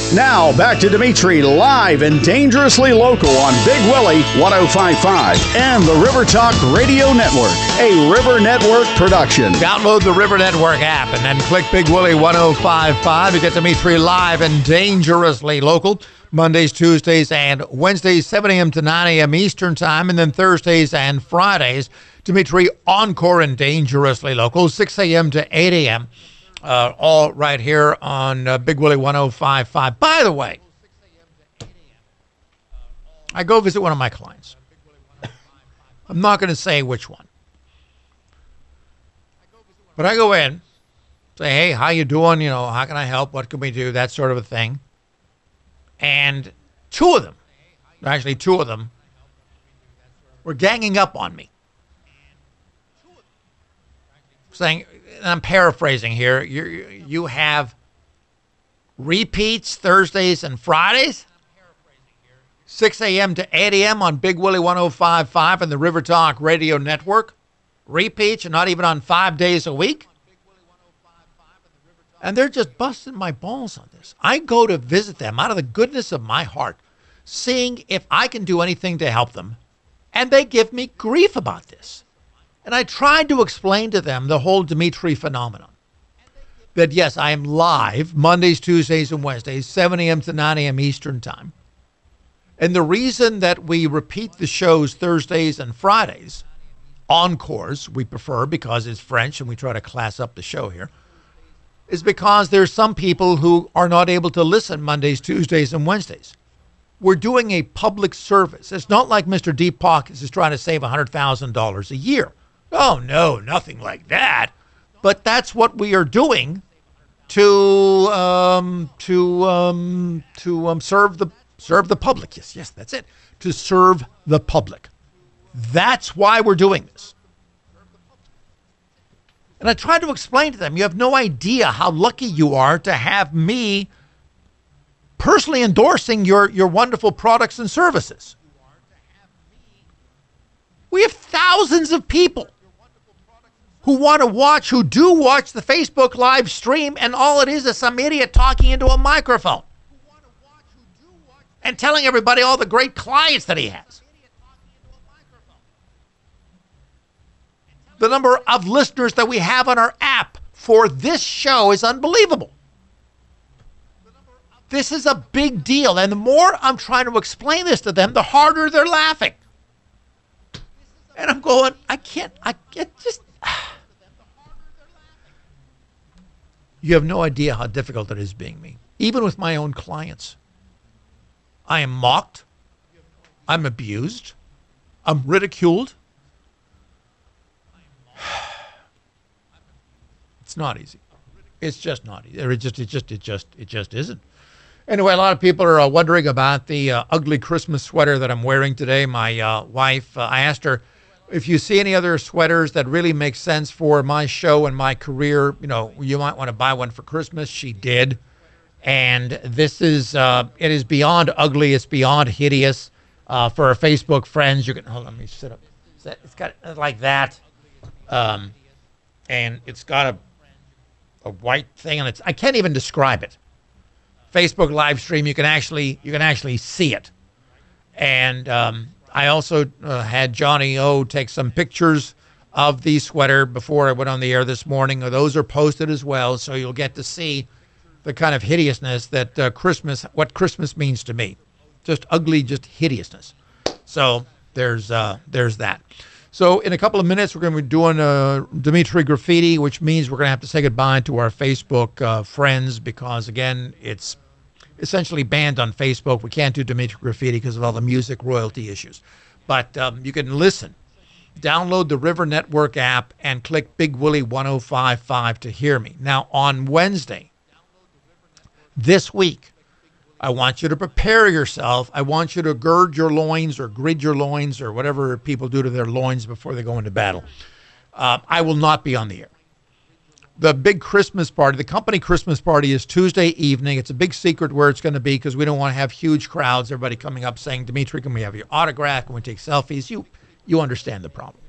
Now, back to Dimitri live and dangerously local on Big Willie 105.5 and the River Talk Radio Network, a River Network production. Download the River Network app and then click Big Willie 105.5. You get Dimitri live and dangerously local. Mondays, Tuesdays, and Wednesdays, 7 a.m. to 9 a.m. Eastern Time, and then Thursdays and Fridays, Dimitri Encore and Dangerously Local, 6 a.m. to 8 a.m., all right here on Big Willie 105.5. By the way, I go visit one of my clients. I'm not going to say which one. But I go in, say, hey, how you doing? You know, how can I help? What can we do? That sort of a thing. And two of them were ganging up on me. Saying, and I'm paraphrasing here, you have repeats Thursdays and Fridays, 6 a.m. to 8 a.m. on Big Willie 105.5 and the River Talk Radio Network. Repeats are not even on 5 days a week. And they're just busting my balls on this. I go to visit them out of the goodness of my heart, seeing if I can do anything to help them. And they give me grief about this. And I tried to explain to them the whole Dimitri phenomenon. That yes, I am live Mondays, Tuesdays, and Wednesdays, 7 a.m. to 9 a.m. Eastern Time. And the reason that we repeat the shows Thursdays and Fridays, encores, we prefer because it's French and we try to class up the show here, is because there's some people who are not able to listen Mondays, Tuesdays, and Wednesdays. We're doing a public service. It's not like Mr. Deep Pockets is trying to save $100,000 a year. Oh, no, nothing like that. But that's what we are doing to serve the public. Yes, that's it. To serve the public. That's why we're doing this. And I tried to explain to them, you have no idea how lucky you are to have me personally endorsing your wonderful products and services. We have thousands of people who do watch the Facebook live stream, and all it is some idiot talking into a microphone and telling everybody all the great clients that he has. The number of listeners that we have on our app for this show is unbelievable. This is a big deal. And the more I'm trying to explain this to them, the harder they're laughing. And I'm going, You have no idea how difficult it is being me. Even with my own clients. I am mocked. I'm abused. I'm ridiculed. It's not easy. It's just not easy. It just isn't. Anyway, a lot of people are wondering about the ugly Christmas sweater that I'm wearing today. My wife, I asked her, if you see any other sweaters that really make sense for my show and my career, you might want to buy one for Christmas. She did. And this is, it is beyond ugly. It's beyond hideous. For our Facebook friends, you can, hold on, let me sit up. It's got like that. And it's got a white thing on it. I can't even describe it. Facebook live stream, you can actually see it. And I also had Johnny O take some pictures of the sweater before I went on the air this morning. Those are posted as well, so you'll get to see the kind of hideousness that what Christmas means to me. Just ugly, just hideousness. So there's that. So in a couple of minutes, we're going to be doing Dimitri Graffiti, which means we're going to have to say goodbye to our Facebook friends because, again, it's essentially banned on Facebook. We can't do Dimitri Graffiti because of all the music royalty issues. But you can listen. Download the River Network app and click Big Willie 105.5 to hear me. Now, on Wednesday, this week, I want you to prepare yourself. I want you to gird your loins or grid your loins or whatever people do to their loins before they go into battle. I will not be on the air. The big Christmas party, the company Christmas party is Tuesday evening. It's a big secret where it's going to be because we don't want to have huge crowds, everybody coming up saying, Dimitri, can we have your autograph? Can we take selfies? You understand the problem.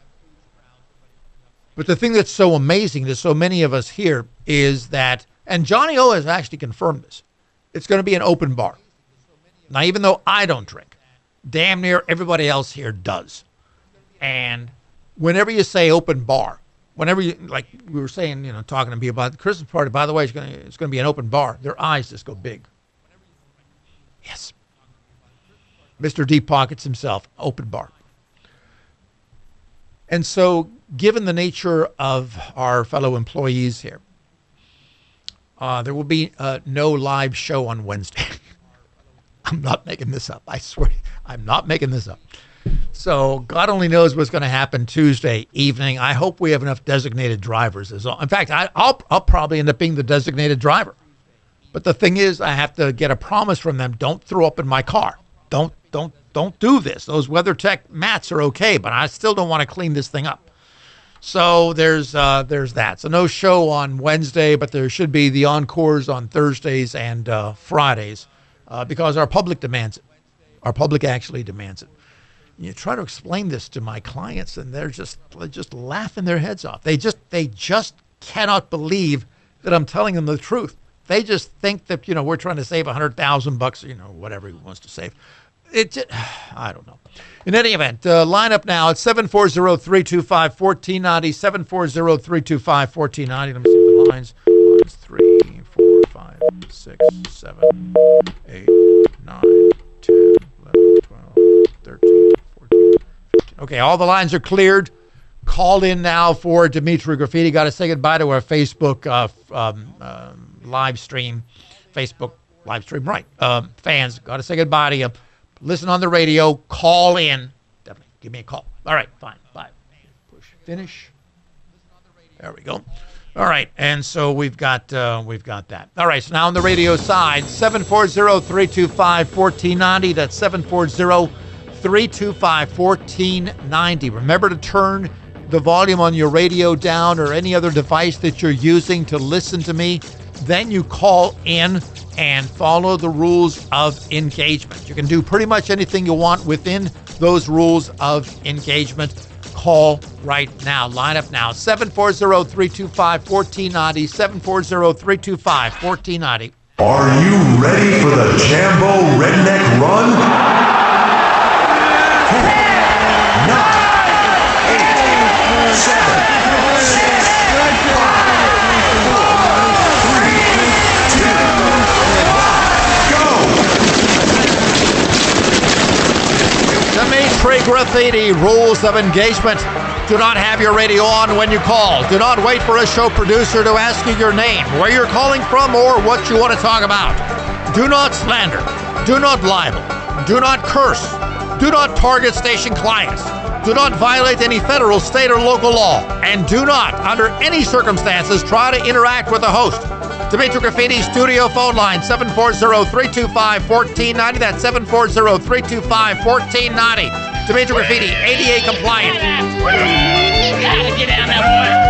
But the thing that's so amazing, there's so many of us here, is that, and Johnny O has actually confirmed this, it's going to be an open bar. Now, even though I don't drink, damn near everybody else here does. And whenever you say open bar, whenever you, like we were saying, talking to people about the Christmas party, by the way, it's going to be an open bar. Their eyes just go big. Yes. Mr. Deep Pockets himself, open bar. And so, given the nature of our fellow employees here, there will be no live show on Wednesday. I'm not making this up. I swear, I'm not making this up. So God only knows what's going to happen Tuesday evening. I hope we have enough designated drivers. In fact, I'll probably end up being the designated driver. But the thing is, I have to get a promise from them. Don't throw up in my car. Don't do this. Those WeatherTech mats are okay, but I still don't want to clean this thing up. So there's that. So no show on Wednesday, but there should be the encores on Thursdays and Fridays because our public demands it. Our public actually demands it. You try to explain this to my clients, and they're just laughing their heads off. They just cannot believe that I'm telling them the truth. They just think that we're trying to save $100,000, whatever he wants to save. I don't know. In any event, line up now at 740-325-1490, 740-325-1490. Let me see the lines. 3, 4, 5, 6, 7, 8, 9, 10, 11, 12, 13, 14, 15. Okay, all the lines are cleared. Call in now for Dimitri Graffiti. Got to say goodbye to our Facebook live stream. Facebook live stream, right. Fans, got to say goodbye to you. Listen on the radio. Call in. Definitely give me a call. All right, fine. Bye. Push finish. There we go. All right, and so we've got that. All right, so now on the radio side, 740-325-1490. That's 740-325-1490. Remember to turn the volume on your radio down or any other device that you're using to listen to me. Then you call in and follow the rules of engagement. You can do pretty much anything you want within those rules of engagement. Call right now. Line up now. 740-325-1490. 740-325-1490. Are you ready for the Jambo Redneck Run? 10, 9, 8, 7, 6, 5, 4, 3, 2, 1, go! Dimitri Graffiti, rules of engagement. Do not have your radio on when you call. Do not wait for a show producer to ask you your name, where you're calling from, or what you want to talk about. Do not slander. Do not libel. Do not curse. Do not target station clients. Do not violate any federal, state, or local law. And do not, under any circumstances, try to interact with the host. Dimitri Graffiti studio phone line, 740-325-1490. That's 740-325-1490. Dimitri Graffiti, ADA compliant. Get down that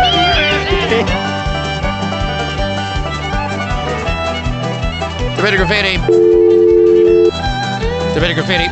boy. Dimitri Graffiti. Dimitri Graffiti.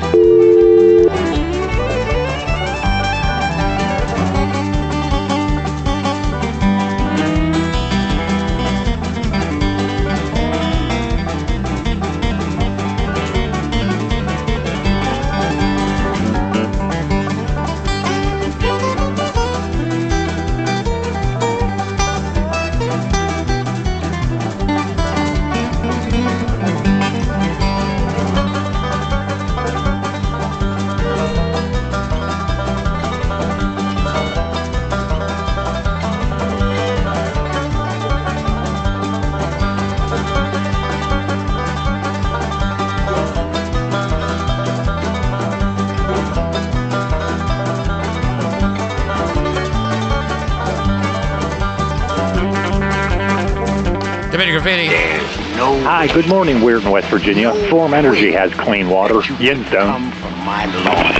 Hi, good morning, Weird in West Virginia. Storm Energy has clean water. Yin Stone. From my Lord.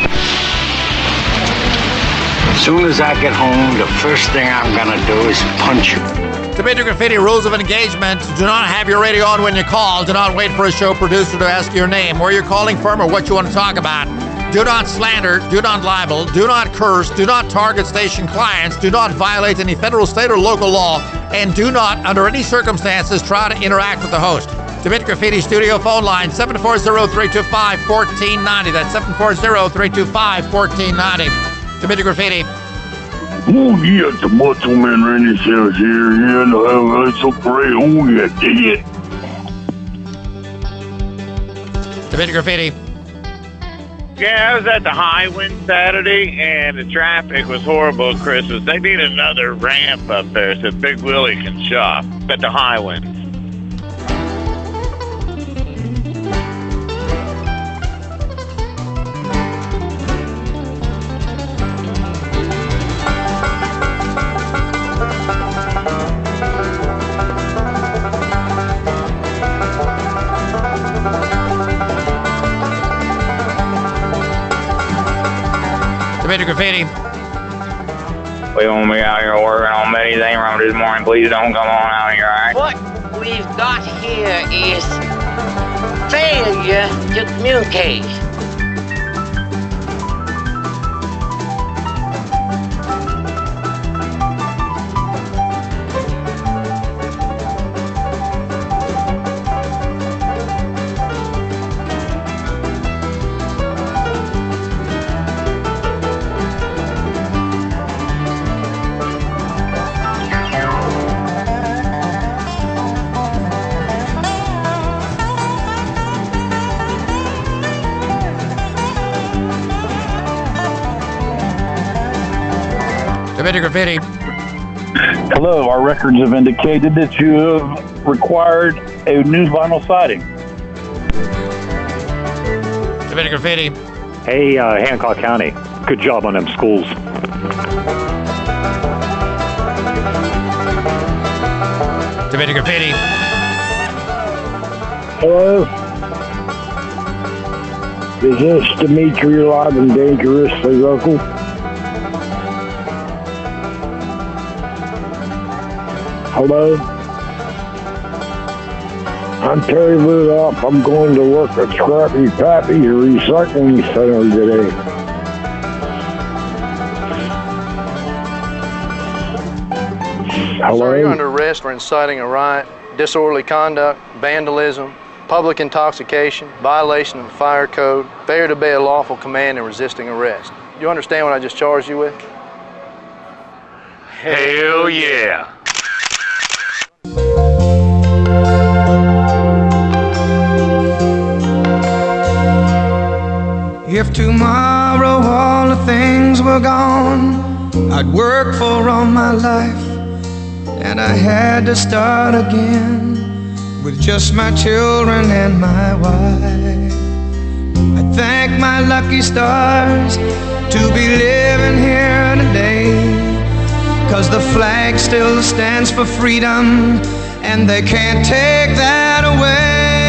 As soon as I get home, the first thing I'm going to do is punch you. Dimitri Graffiti, rules of engagement. Do not have your radio on when you call. Do not wait for a show producer to ask your name, where you're calling from, or what you want to talk about. Do not slander. Do not libel. Do not curse. Do not target station clients. Do not violate any federal, state, or local law. And do not, under any circumstances, try to interact with the host. David Graffiti Studio phone line, 740-325-1490. That's 740-325-1490. David Graffiti. Oh, yeah, the Macho Man Randy Savage here. Yeah, no, that's so great. Oh, yeah, dig it. David Graffiti. Yeah, I was at the Highwind Saturday, and the traffic was horrible at Christmas. They need another ramp up there so Big Willie can shop at the Highwind. David Graffiti. We won't be out here working on Betty's Amram this morning. Please don't come on out here, all right? What we've got here is failure to communicate. David Graffiti. Hello, our records have indicated that you have required a new vinyl siding. David Graffiti. Hey, Hancock County, good job on them schools. David Graffiti. Hello? Is this Dimitri live and dangerously local? Hello? I'm Terry Rudolph. I'm going to work at Scrappy Pappy's Recycling Center today. Hello? Sir, you're under arrest for inciting a riot, disorderly conduct, vandalism, public intoxication, violation of the fire code, failure to obey a lawful command, and resisting arrest. Do you understand what I just charged you with? Hell yeah. If tomorrow all the things were gone I'd work for all my life, and I had to start again with just my children and my wife. I thank my lucky stars to be living here today, 'cause the flag still stands for freedom, and they can't take that away.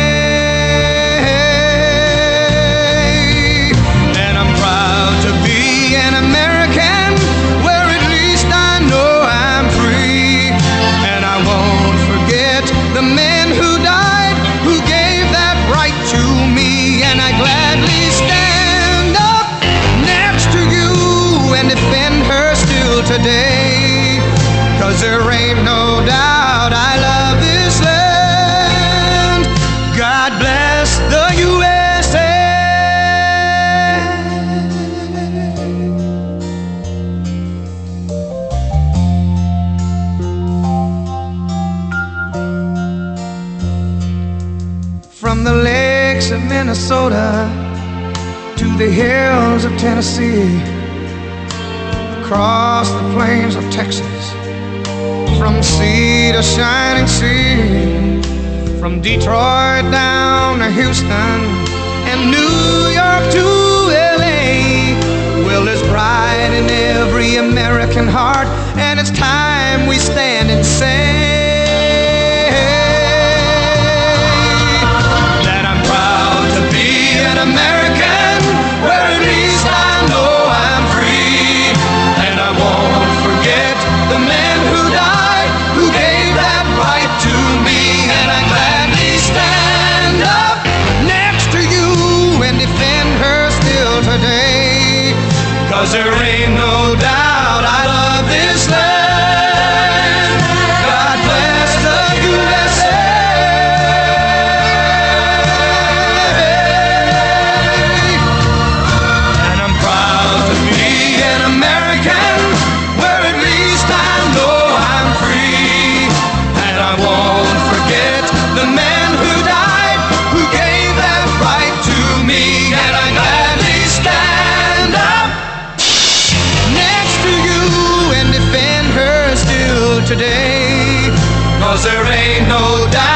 The men who died, who gave that right to me, and I gladly stand up next to you and defend her still today, 'cause there ain't no doubt I love this land. God bless the USA. From the lakes of Minnesota to the hills of Tennessee, across the plains of Texas, from sea to shining sea, from Detroit down to Houston and New York to LA. Well, there's pride in every American heart, and it's time we stand and say American, where at least I know I'm free. And I won't forget the men who died, who gave that right to me. And I gladly stand up next to you and defend her still today, 'cause there ain't no doubt I love this land. God bless the USA. yesterday. 'Cause there ain't no doubt